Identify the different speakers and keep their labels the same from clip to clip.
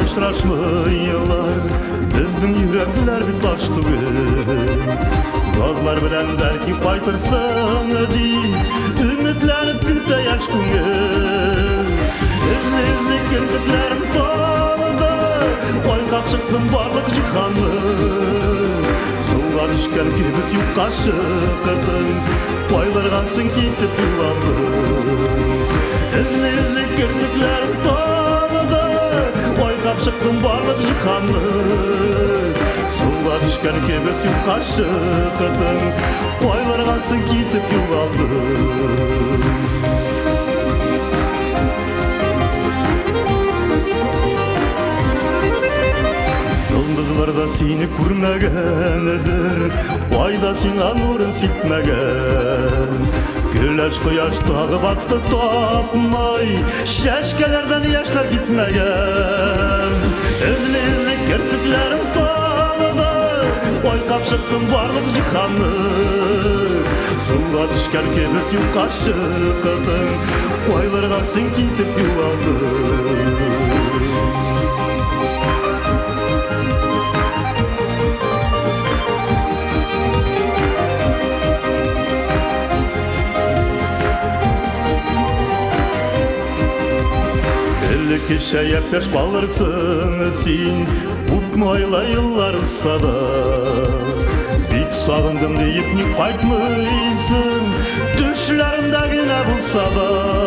Speaker 1: ұшырашмайлар, біздің жүректер бит таш түгел. Газлар белән бәлки кайтырсың дей, үмітләніп күтә яш күңел. Эзле керфекләрем толды, ойлап шықтым барлық жиһанны. Суға düşкән кебек юкка шықытың, байларғансың кетіп юғандың. Эзле керфекләрем толды, ойлап шықтым барлық жиһанны. Суға düşкән кебек юкка шықытың, байларғансың кетіп юғандың. Yıldızlarda seni көрмәгәндер, айда сиңа нурын сипмәгән. Güneş кояш тағы батты тапмай, шәшкәләрдән яшьләр китмәгән. Эзле керфекләрем толды, байкап чыктым барлык җиһанны. Суга düşкән кебек юкка чыктың, байларгансың китеп югандың. Кеше япеш қалырсың сен, ұтмайлар еллар ұсада. Бик сағындым дейіп не қайтмайсың, түшлерімді генә болса да.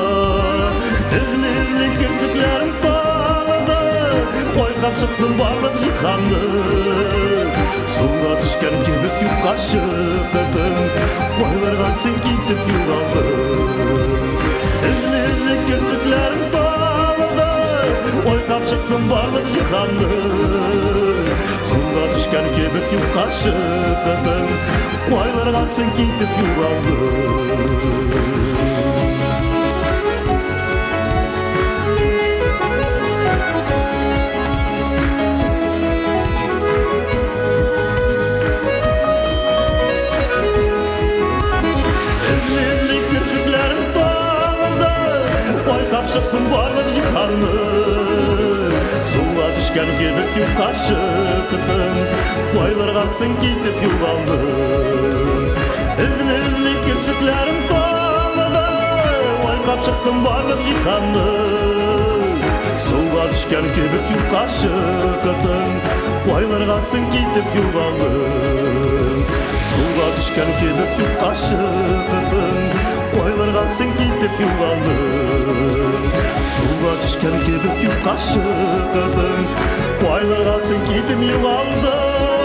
Speaker 1: Эзле керфекләрем толды, байкап чыктым барлык җиһанны. Суга düşкән кебек юкка чыктың, байларгансың китеп югандың. Эзле керфекләрем ойкап чыктым барлык җиһанны. Суга düşкән кебек юкка чыктың, байларгансың китеп югандың. Эзле керфекләрем толды, ойкап чыктым барлык җиһанны. Суға düşкән кебек юкка чыктың, байларгансың китеп югандың. Эзле керфекләрем толды, ойкап чыктым барлык җиһанны. Суға düşкән кебек юкка чыктың, байларгансың китеп югандың. Суға düşкән кебек юкка чыктың, байларгансың китеп югандың. Суға düşкән кебек юкка чыктың, байларгансың китеп югандың.